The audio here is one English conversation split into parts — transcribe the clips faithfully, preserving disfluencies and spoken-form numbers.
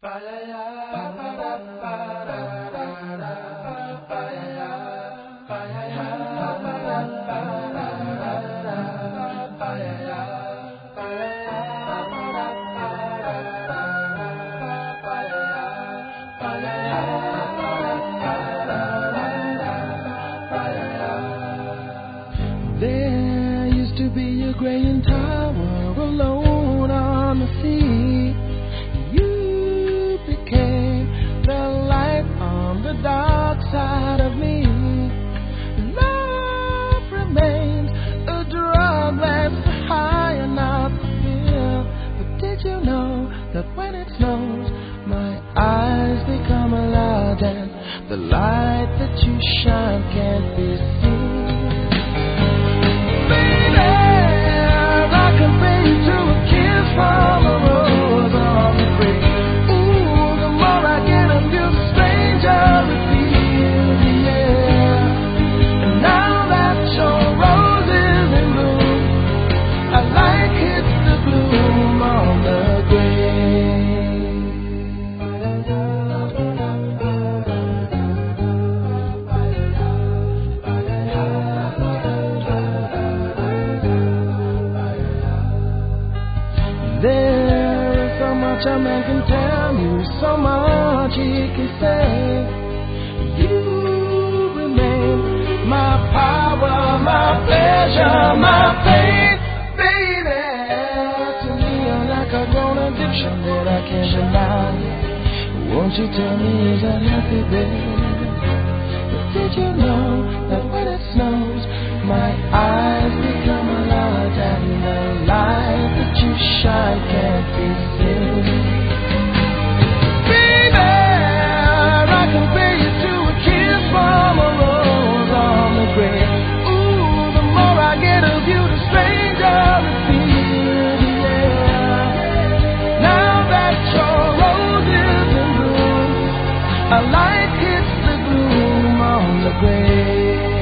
There used to be a graying tower alone on the sea. You became the light on the dark side of me. Love remains a drug that's high enough to feel. But did you know that when it snows, my eyes become alive and the light that you shine can't be seen? From a rose on the grave. Ooh, the more I get of you, the stranger it feels, yeah. And now that your rose is in bloom, a light hits the gloom on the There is so much a man can tell you, so much he can say. You remain my power, my pleasure, my pain, baby. To me you're like a grown addiction that I can't deny. Won't you tell me is that happy, baby? But did you know that when it snows, my eyes become a light and the light that you shine can't be seen? Baby, I compare you to a kiss from a rose on the grave. Ooh, the more I get of you, the stranger it feels, yeah. Now that your rose is in bloom, a light hits the gloom on the grave.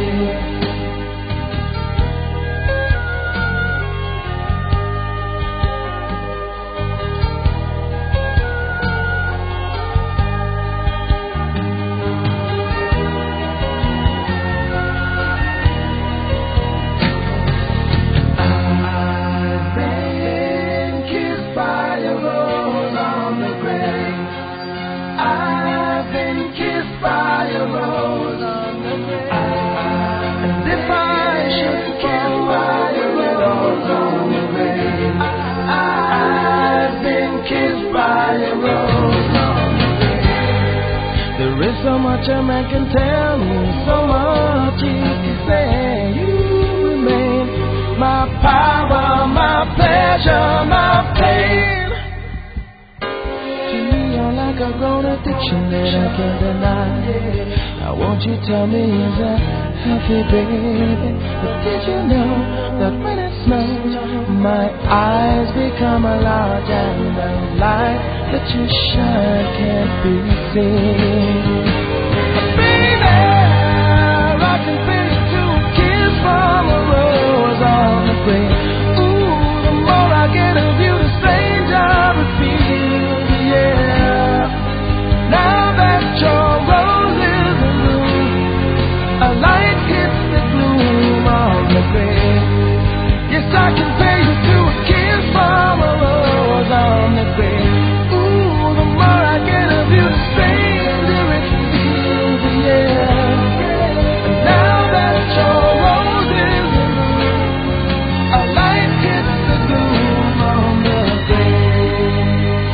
There is so much a man can tell me, so much he can say. You remain my power, my pleasure, my pain. To me you're like a grown addiction that I can't deny. Now won't you tell me is that happy, baby? But did you know that when it snows, my eyes become a large and the light that you shine can't be seen? Baby, I can feel you to a kiss from a rose on the grave. Ooh, the more I get of you, the stranger it feels, yeah. Now that your rose is in bloom, a light hits the gloom on the grave. Yes, I can pay you to a kiss from a rose on the grave. Ooh, the more I get of you, the stranger it feels, yeah. And now that your rose is in bloom, a light hits the gloom on the grave.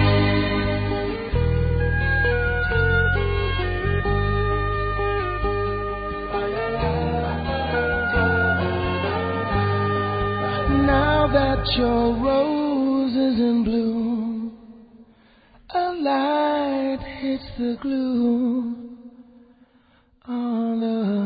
Now that your rose is in bloom, a light hits the gloom on the